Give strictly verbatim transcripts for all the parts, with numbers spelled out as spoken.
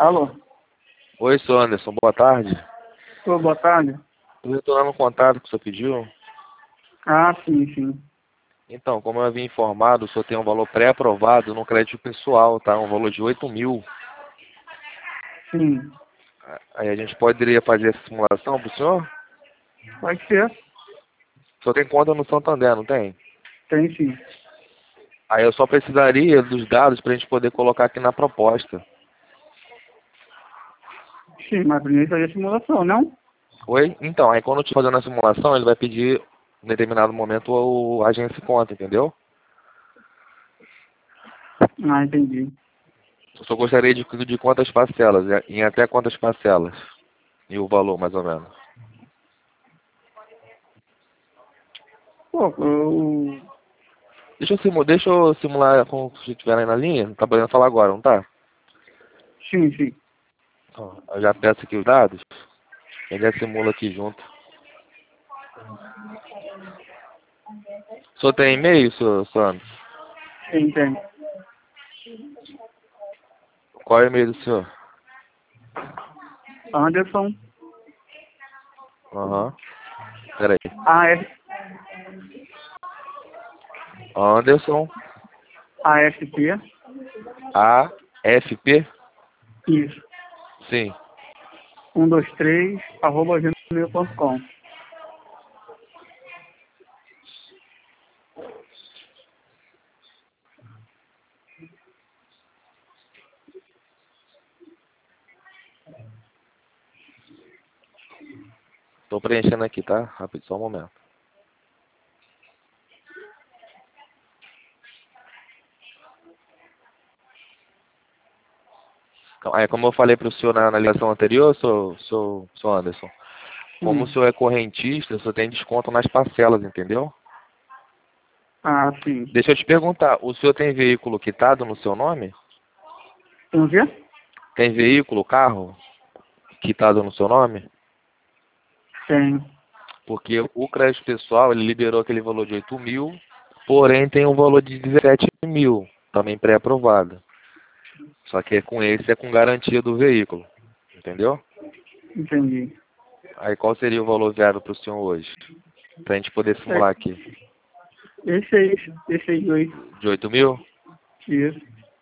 Alô? Oi, sou Anderson, boa tarde. Ô, boa tarde. Estou retornando um contato que o senhor pediu. Ah, sim, sim. Então, como eu havia informado, o senhor tem um valor pré-aprovado no crédito pessoal, tá? Um valor de oito mil. Sim. Aí a gente poderia fazer essa simulação para o senhor? Pode ser? O senhor tem conta no Santander, não tem? Tem sim. Aí eu só precisaria dos dados para a gente poder colocar aqui na proposta. Sim, mas primeiro fazer a simulação, não? Oi? Então, aí quando eu estiver fazendo a simulação, ele vai pedir, em determinado momento, o agência conta, entendeu? Ah, entendi. Eu só gostaria de, de quantas parcelas, em até quantas parcelas? E o valor, mais ou menos. Pô, eu... Deixa eu, simu, deixa eu simular com se você estiver aí na linha. Não tá podendo falar agora, não tá? Sim, sim. Ó, eu já peço aqui os dados. Ele já simula aqui junto. O senhor tem e-mail, senhor Sandro? Tem, tem. Qual é o e-mail do senhor? Anderson, Aham. Pera aí. A F, Anderson, AFP, A F P? isso. Sim. um, dois, três, arroba gmail ponto com. Tô preenchendo aqui, tá? Rápido, só um momento. Então, aí, como eu falei para o senhor na, na ligação anterior, sou, sou, sou Anderson. Como o Hum. senhor é correntista, o senhor tem desconto nas parcelas, entendeu? Ah, sim. Deixa eu te perguntar, o senhor tem veículo quitado no seu nome? Tem o quê? Tem veículo, carro, quitado no seu nome? Tem. Porque o crédito pessoal, ele liberou aquele valor de oito mil, porém tem um valor de dezessete mil, também pré-aprovado. Só que é com esse é com garantia do veículo, entendeu? Entendi. Aí qual seria o valor viável para o senhor hoje? Para a gente poder É, simular aqui. esse aí, esse aí, dois. De oito mil? Isso.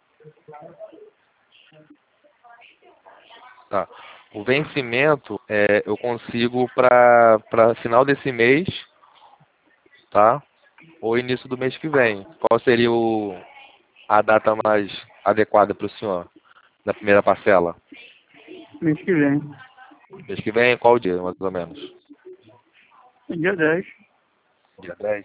Tá. O vencimento é, eu consigo para para final desse mês, tá? Ou início do mês que vem. Qual seria o, a data mais adequada para o senhor, na primeira parcela? Mês que vem. Mês que vem, qual dia, mais ou menos? Dia dez. Dia dez.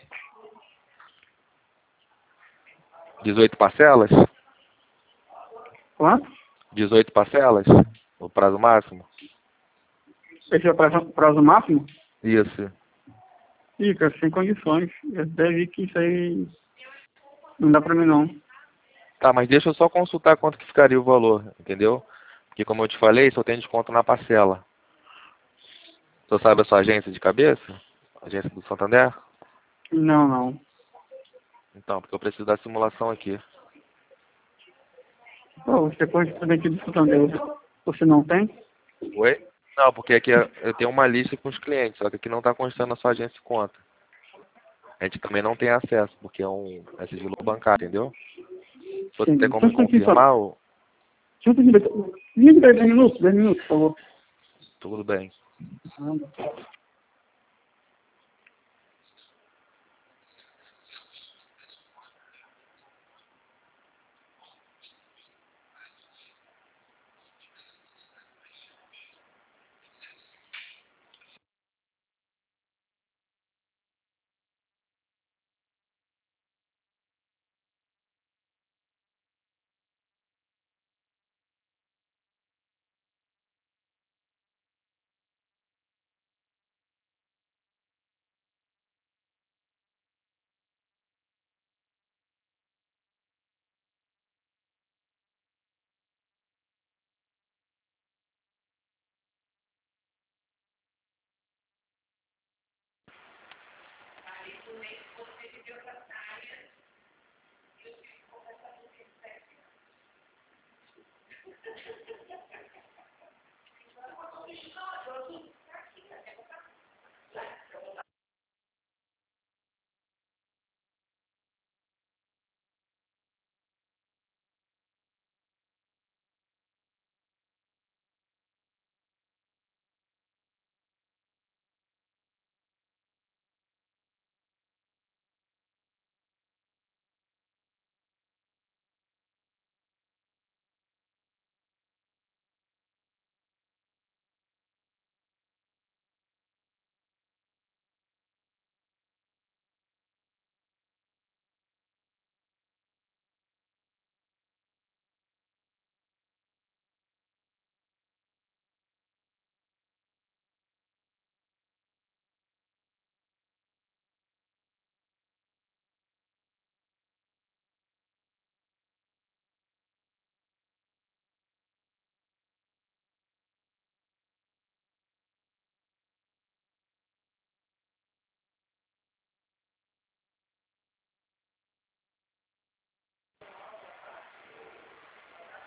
dezoito parcelas? Quanto? dezoito parcelas? O prazo máximo? Esse é o prazo, prazo máximo? Isso. Fica sem condições. Eu deve que isso aí não dá pra mim não. Tá, mas deixa eu só consultar quanto que ficaria o valor, entendeu? Porque como eu te falei, só tem desconto na parcela. Você sabe a sua agência de cabeça? Agência do Santander? Não, não. Então, porque eu preciso da simulação aqui. Pô, você correspondente do Santander, você não tem? Oi? Não, porque aqui eu eu tenho uma lista com os clientes, só que aqui não está constando a sua agência de conta. A gente também não tem acesso, porque é um é sigilo bancário, entendeu? Você tem Sim. como Só me um pouquinho só. confirmar? O... Só um pouquinho. Liga dez minutos, dez minutos, por favor. Tudo bem.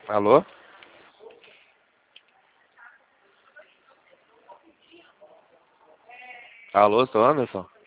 Alô? Alô, seu Anderson?